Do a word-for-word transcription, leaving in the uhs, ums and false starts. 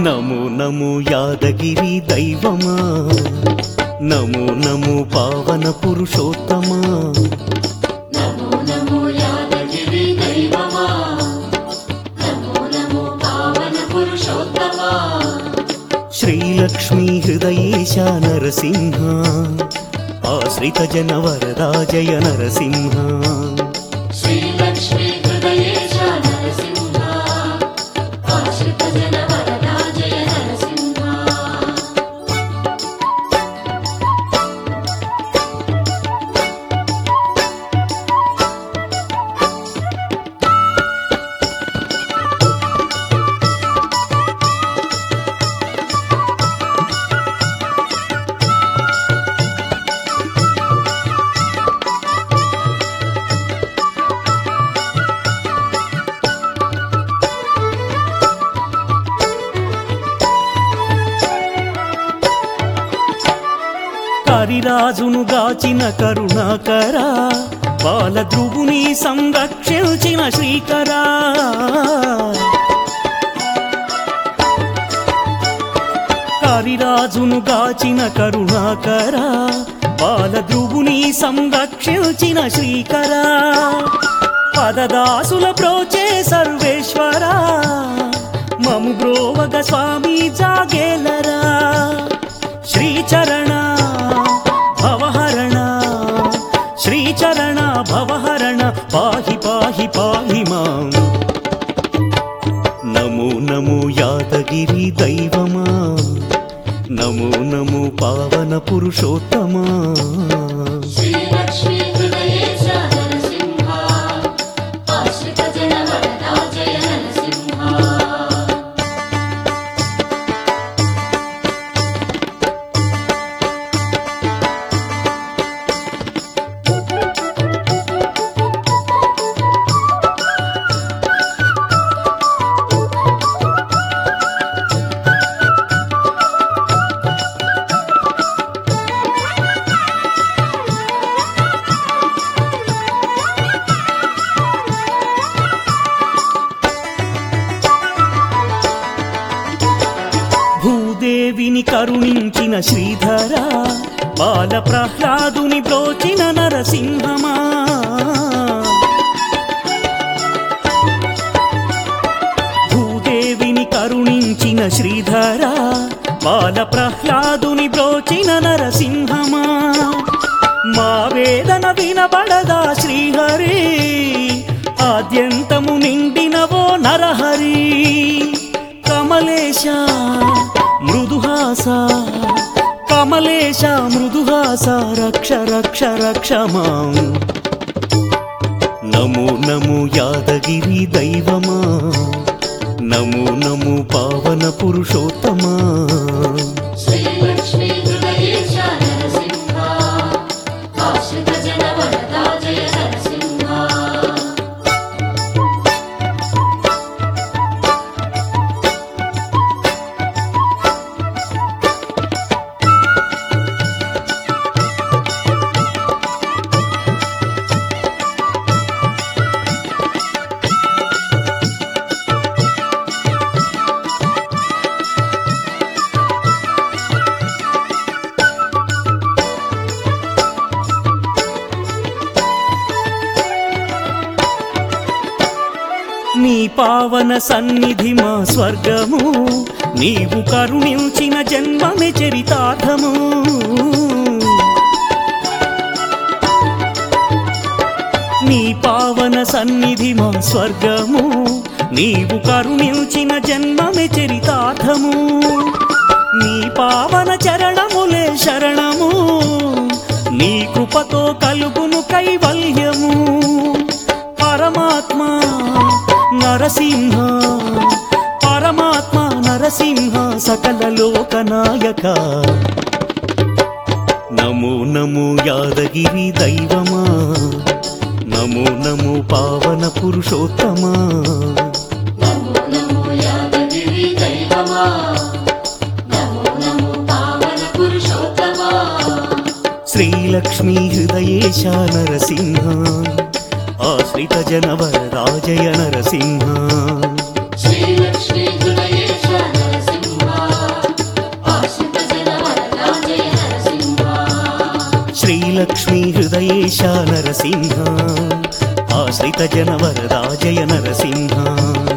నమో నమో యాదగిరి దైవమా, నమో నమో పావన పురుషోత్తమా. నమో నమో యాదగిరి దైవమా, నమో నమో పావన పురుషోత్తమా. శ్రీలక్ష్మీ హృదయేశ నరసింహ, ఆశ్రిత జన వరదా జయ నరసింహ. శ్రీలక్ష్మీ హృదయేశ నరసింహ, ఆశ్రిత జన వరదా జయ నరసింహ. హరిరాజును గాచిన కరుణాకరా, బాలధ్రువుని సంరక్షించిన శ్రీకరా. హరిరాజును గాచిన కరుణాకరా, బాలధ్రువుని సంరక్షించిన శ్రీకరా. పదదాసుల ప్రోచే సర్వేశ్వరా, మము బ్రోవగ స్వామి జాగేలరా. శ్రీచరణ భవహరణ, శ్రీచరణ భవహరణ, పాహి పాహి పాహి మాం. నమో నమో యాదగిరి దైవమా, నమో నమో పావన పురుషోత్తమా. శ్రీలక్ష్మీ హృదయేశ నరసింహ, ఆశ్రిత జన వరదా జయ నరసింహ. భూదేవిని కరుణించిన శ్రీధరా, బాల ప్రహ్లాదుని బ్రోచిన నరసింహమా. భూదేవిని కరుణించిన శ్రీధరా, బాల ప్రహ్లాదుని బ్రోచిన నరసింహమా. మా వేదన వినబడదా శ్రీహరి, ఆద్యంతము నిండినవో నరహరి. కమలేశ మృదుహాస, కమలేశ మృదుహాస, రక్ష రక్ష రక్ష మాం. నమో నమో యాదగిరి దైవమా, నమో నమో పావన పురుషోత్తమా. శ్రీలక్ష్మీ హృదయేశ నరసింహ, ఆశ్రిత జన వరదా జయ నరసింహ. నీ పావన సన్నిధి మా స్వర్గము, నీవు కరుణించిన జన్మమే చరితార్థము. నీ పావన సన్నిధి మా స్వర్గము, నీవు కరుణించిన జన్మమే చరితార్థము. నీ పావన చరణములే శరణము, నీ కృపతో కలుగును కైవల్యము. పరమాత్మ నరసింహ, పరమాత్మ నరసింహ, సకల లోకనాయక. నమో నమో యాదగిరి దైవమా, నమో నమో పావన పురుషోత్తమా. నమో నమో యాదగిరి దైవమా, నమో నమో పావన పురుషోత్తమా. శ్రీలక్ష్మీ హృదయేశ నరసింహ, ఆశ్రిత జన వరదా జయ నరసింహ. శ్రీలక్ష్మీ హృదయేశ నరసింహ, లక్ష్మీ హృదయేశ నరసింహ ఆశ్రిత జన వరదా జయ నరసింహ